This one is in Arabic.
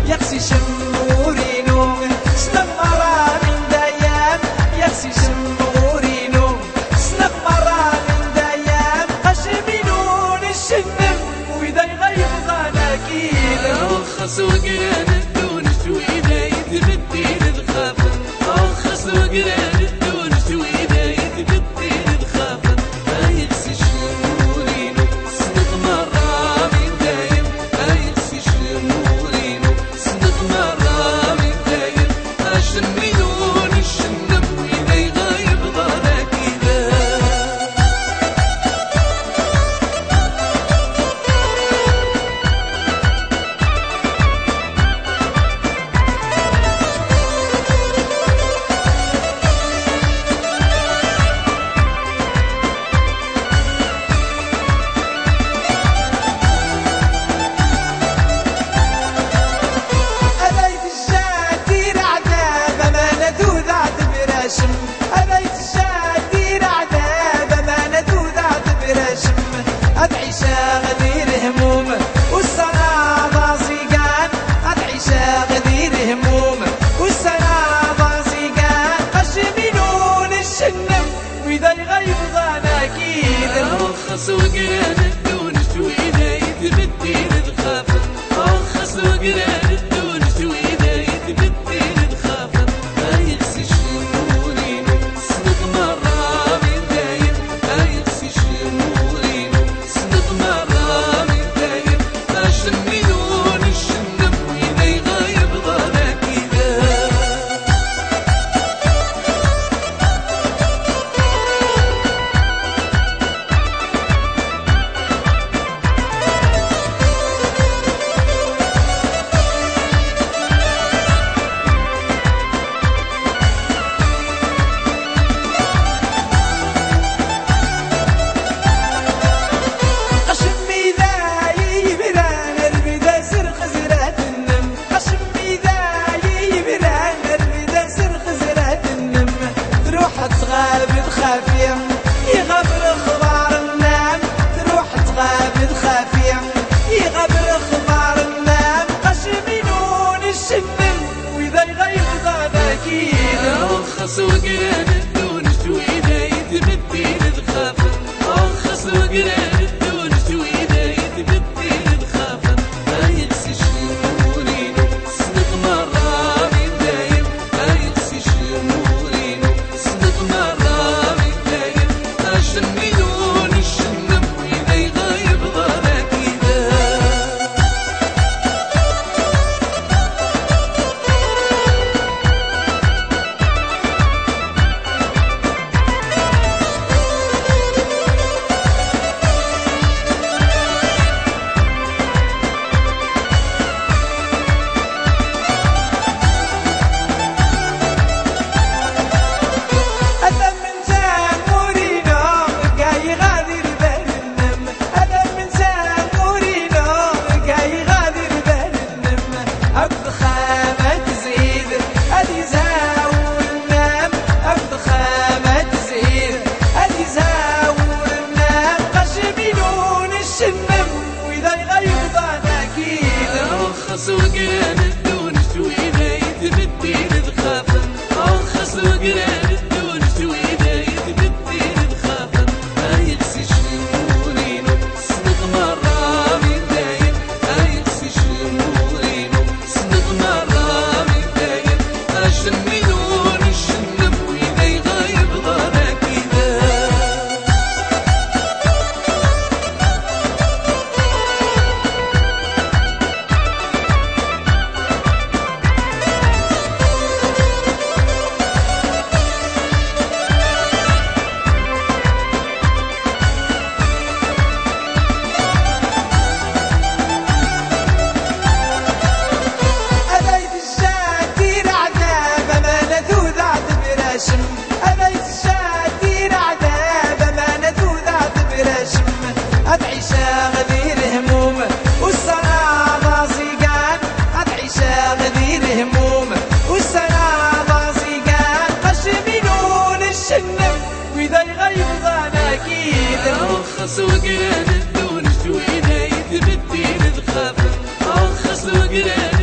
يقسي شمورينو سنق مرة من دايام يقسي شمورينو سنق مرة من دايام قشمينون الشنم وإذا يغيب ظناكيد أخص وقران الدون شويدا يتبدين الخافن أخص وقران الدون شويدا يتبدين الخافن أيقسي شمورينو سنق مرة من دايم أيقسي شمورينو سنق مرة من دايم أشمينون الشنم وإذا يغيب ظناكيدا أبيت الشادي العذاب ما ندود برشم أدعي شاغذي الهموم والسنة صيقان أدعي شاغذي الهموم والسنة صيقان قشمينون الشنم وإذا يغيب ظناكيد أخص وقران الدون شويدا يتبدين الخافن أخص وقران الدون شويدا يتبدين الخافن أيقسي شمورينو سنق مرة من دايم أيقسي شمورينو سنق مرة من دايم أشمينون الشنم وإذا يغيب ظناكيدا تغابد خافية يغبر اخبار النام تروح تغابد خافية يغبر اخبار النام قشمينون الشنم واذا يغيب ظناكيد أخص وقران الدون شويدا يتبدين الخافن أخص وقران الدون شويدا يتبدين الخافن أيقسي شمورينو سنق مرة من دايم أيقسي شمورينو سنق مرة من دايم أشمينون الشنم وإذا يغيب ظناكيدا أخص وقران الدون شويدا يتبدين الخافن أخص وقران الدون شويدا يتبدين الخافن أيقسي شمورينو سنق مرة من دايم أيقسي شمورينو سنق مرة من دايم أشمينون الشنم وإذا يغيب ظناكيدا أبيت الشادي العذاب ما ندود برشم أدعي شاغذي الهموم والسنة صيقان أدعي شاغذي الهموم والسنة صيقان قشمينون الشنم وإذا يغيب ظناكيد أخص وقران الدون شويدا يتبدين الخافن أخص وقران